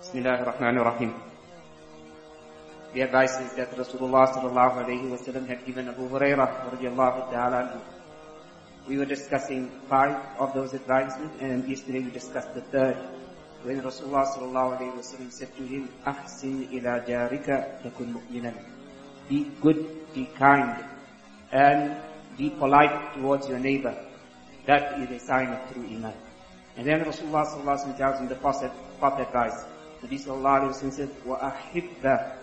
Bismillahir Rahmanir Rahim. The advice is that Rasulullah sallallahu alayhi wa sallam had given Abu Hurairah radiallahu ta'ala anhu. We were discussing 5 of those advices, and yesterday we discussed the 3rd, when Rasulullah sallallahu alayhi wa sallam said to him, Ahsin ila jarika takun mu'minan. Be good, be kind, and be polite towards your neighbor. That is a sign of true iman. And then Rasulullah sallallahu alayhi wa sallam tells him the fourth advice. Nabi sallallahu alayhi wa sallam said, وَأَحِبَّ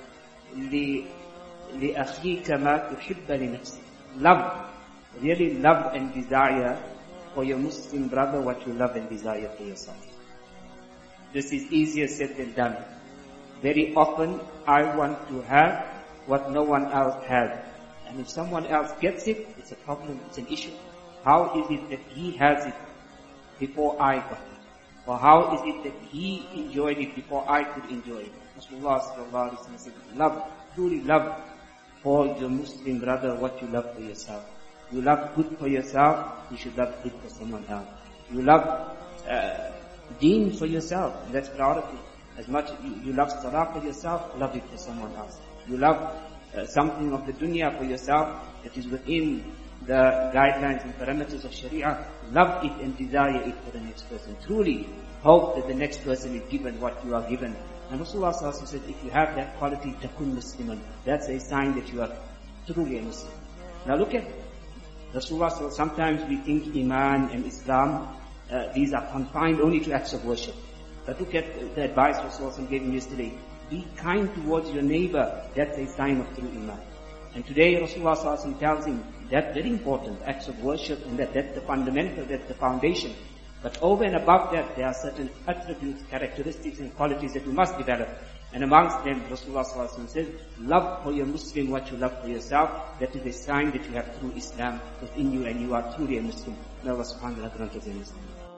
لِأَخِيكَ مَا تُحِبَّ لِنَفْسِكَ. Love, really love and desire for your Muslim brother what you love and desire for yourself. This is easier said than done. Very often I want to have what no one else has. And if someone else gets it, it's a problem, it's an issue. How is it that he has it before I got it? Or how is it that he enjoyed it before I could enjoy it? Rasulullah sallallahu alaihi wasallam said, love, truly love for your Muslim brother what you love for yourself. You love good for yourself, you should love good for someone else. You love deen for yourself, that's priority. As much as you love salah for yourself, love it for someone else. You love something of the dunya for yourself that is within the guidelines and parameters of Sharia, love it and desire it for the next person. Truly hope that the next person is given what you are given. And Rasulullah sallallahu alaihi wasallam said, if you have that quality, takun musliman, that's a sign that you are truly a Muslim. Now look at Rasulullah sallallahu alaihi wasallam. Sometimes we think Iman and Islam, these are confined only to acts of worship. But look at the advice Rasulullah gave him yesterday. Be kind towards your neighbor, that's a sign of true Iman. And today Rasulullah sallallahu alaihi wasallam tells him, that's very important, acts of worship, and that's the fundamental, that's the foundation. But over and above that, there are certain attributes, characteristics and qualities that you must develop. And amongst them, Rasulullah sallallahu alaihi wasallam says, love for your Muslim what you love for yourself. That is a sign that you have true Islam within you and you are truly a Muslim. May Allah subhanahu wa ta'ala grant us an Islam.